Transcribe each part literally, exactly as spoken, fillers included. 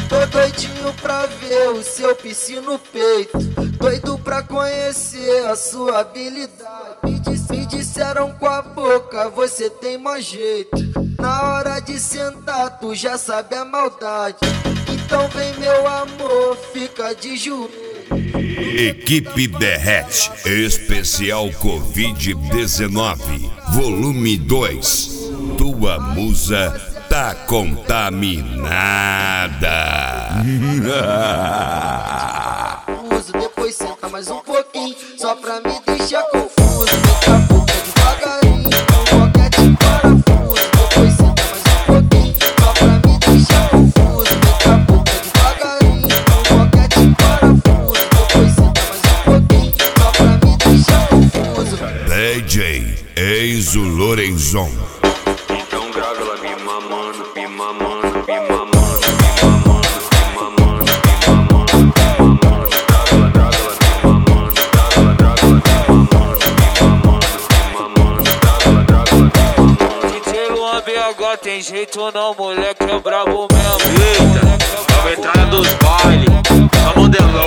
Tô doidinho pra ver o seu piscina no peito, doido pra conhecer a sua habilidade. Me, dis me disseram com a boca, você tem mais jeito. Na hora de sentar, tu já sabe a maldade. Então vem meu amor, fica de joelho. Equipe Derrete, especial covid dezenove, volume dois. Tua musa tá contaminada. Uso, depois senta mais um pouquinho, só pra me deixar confuso. Mete a boca devagarinho, um boquete de parafuso. Depois senta mais um pouquinho, só pra me deixar confuso. Mete a boca devagarinho, um boquete de parafuso. Depois senta mais um pouquinho, só pra me deixar confuso. D J Enzo Lorenzon. Então grava ela me mamando, me mamando, me mamando, me mamando, me mamando, me mamando, me mamando. Grava ela, grava ela me mamando, grava ela, grava ela me mamando, me mamando, me mamando. Grava ela, grava ela me mamando. D J Luan B H tem jeito não, moleque é brabo mesmo. Eita, nova entrada dos bailes, só modelão.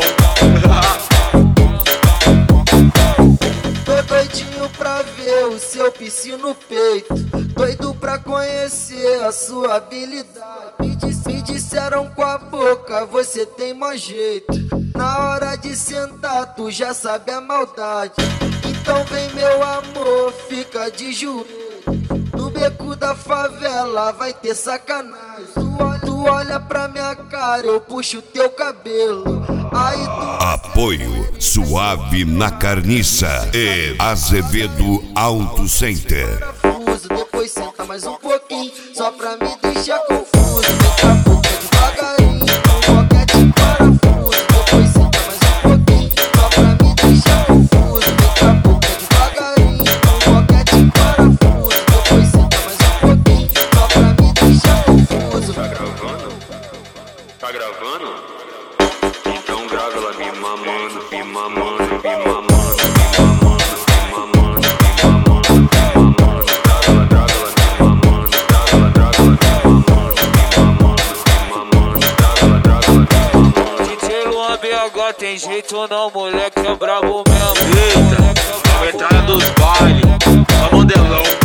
Tô doidinho pra ver o seu piscina no peito, doido pra conhecer a sua habilidade. Me, dis me disseram com a boca, você tem mais jeito. Na hora de sentar, tu já sabe a maldade. Então vem meu amor, fica de joelho. No beco da favela vai ter sacanagem. Tu olha, tu olha pra minha cara, eu puxo teu cabelo. Aí tu... Apoio Suave na Carniça e Azevedo Auto Center. Parafuso, depois senta mais um pouquinho, só pra me deixar confuso. Mete a boca devagarinho, um boquete de parafuso. Depois senta mais um pouquinho, só pra me deixar confuso. Mete a boca devagarinho, um boquete de parafuso. Depois senta mais um pouquinho, só pra me deixar confuso. Tá gravando? Tá gravando? Então grava ela me mamando, me mamando, me mamando, me mamando, me mamando, me mamando, me mamando. Grava ela, grava ela me mamando, grava ela, grava ela me mamando, me mamando, me mamando. Grava ela, grava ela me mamando. D J Luan B H tem jeito não, moleque é brabo mesmo. Eita, nova entrada dos bailes, só modelão.